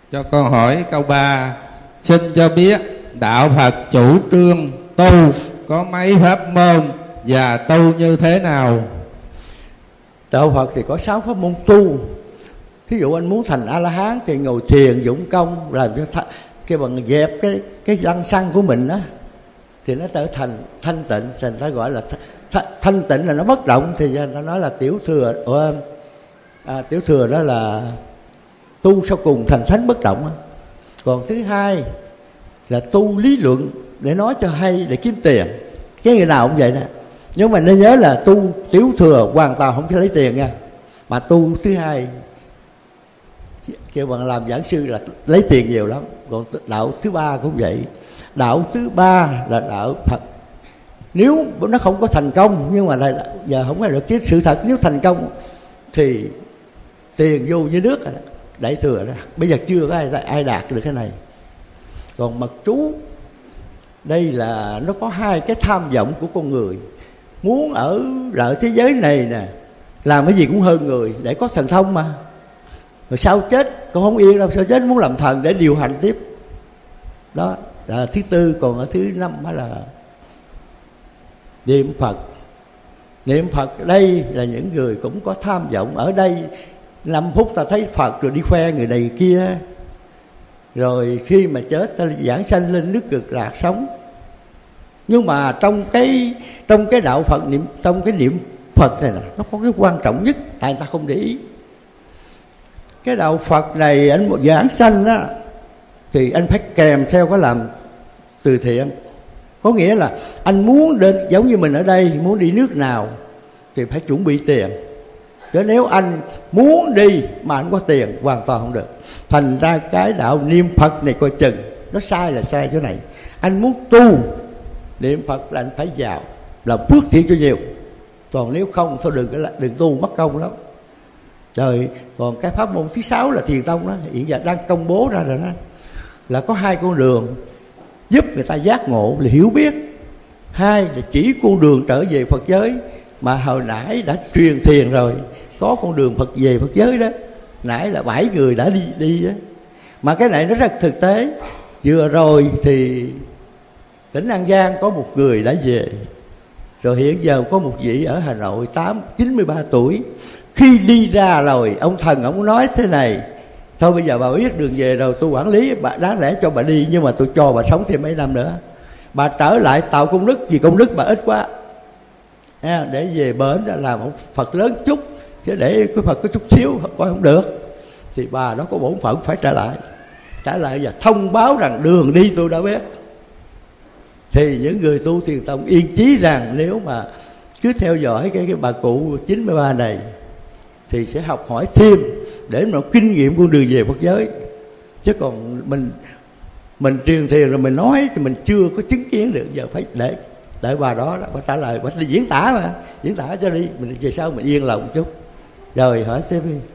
Cho con hỏi câu 3. Xin cho biết đạo Phật chủ trương tu có mấy pháp môn và tu như thế nào? Đạo Phật thì có 6 pháp môn tu. Thí dụ anh muốn thành A-la-hán thì ngồi thiền dũng công, làm cho cái bằng dẹp cái lăng xăng của mình đó, thì nó trở thành thanh tịnh. Thì người ta gọi là thanh tịnh là nó bất động, thì người ta nói là tiểu thừa. Tiểu thừa đó là tu sau cùng thành thánh bất động. Còn thứ hai là tu lý luận để nói cho hay, để kiếm tiền. Cái người nào cũng vậy đó. Nhưng mà nên nhớ là tu tiểu thừa hoàn toàn không thể lấy tiền nha. Mà tu thứ hai kêu bằng làm giảng sư là lấy tiền nhiều lắm. Còn đạo thứ ba cũng vậy. Đạo thứ ba là đạo Phật. Nếu nó không có thành công, nhưng mà giờ không có được chứ sự thật, nếu thành công thì tiền vô như nước rồi, đại thừa đó. Bây giờ chưa có ai đạt được cái này. Còn mật chú, đây là nó có hai cái tham vọng của con người. Muốn ở lại thế giới này nè, làm cái gì cũng hơn người để có thần thông mà. Rồi sau chết con không yên đâu, sau chết muốn làm thần để điều hành tiếp. Đó là thứ tư. Còn ở thứ năm đó là niệm Phật. Niệm Phật đây là những người cũng có tham vọng. Ở đây 5 phút ta thấy Phật rồi đi khoe người này kia, rồi khi mà chết ta giảng sanh lên nước Cực Lạc sống. Nhưng mà trong cái đạo Phật niệm, trong cái niệm Phật này nè, nó có cái quan trọng nhất, tại người ta không để ý. Cái đạo Phật này anh một giảng sanh á, thì anh phải kèm theo cái làm từ thiện. Có nghĩa là anh muốn đến, giống như mình ở đây muốn đi nước nào thì phải chuẩn bị tiền. Chứ nếu anh muốn đi mà anh có tiền hoàn toàn không được. Thành ra cái đạo niệm Phật này coi chừng nó sai là sai chỗ này. Anh muốn tu niệm Phật là anh phải vào làm phước thiện cho nhiều. Còn nếu không thôi đừng tu, mất công lắm. Rồi còn cái pháp môn thứ 6 là thiền tông đó, hiện giờ đang công bố ra rồi đó, là có 2 con đường giúp người ta giác ngộ là hiểu biết. 2 là chỉ con đường trở về Phật giới. Mà hồi nãy đã truyền thiền rồi, có con đường Phật về Phật giới đó. Nãy là 7 người đã đi đó. Mà cái này nó rất thực tế. Vừa rồi thì tỉnh An Giang có một người đã về. Rồi hiện giờ có một vị ở Hà Nội 93 tuổi. Khi đi ra rồi ông thần ông nói thế này: thôi bây giờ bà biết đường về rồi, tôi quản lý, bà đáng lẽ cho bà đi, nhưng mà tôi cho bà sống thêm mấy năm nữa. Bà trở lại tạo công đức, vì công đức bà ít quá, để về bển làm một Phật lớn chút, chứ để cái Phật có chút xíu coi không được. Thì bà đó có bổn phận phải trở lại và thông báo rằng đường đi tôi đã biết. Thì những người tu thiền tông yên chí rằng nếu mà cứ theo dõi cái bà cụ 93 này thì sẽ học hỏi thêm để mà kinh nghiệm con đường về Phật giới. Chứ còn mình truyền thiền rồi mình nói thì mình chưa có chứng kiến được. Giờ phải đợi bà đó bà trả lời, bà diễn tả cho đi, mình về sau mình yên lòng một chút. Rồi hỏi tiếp đi.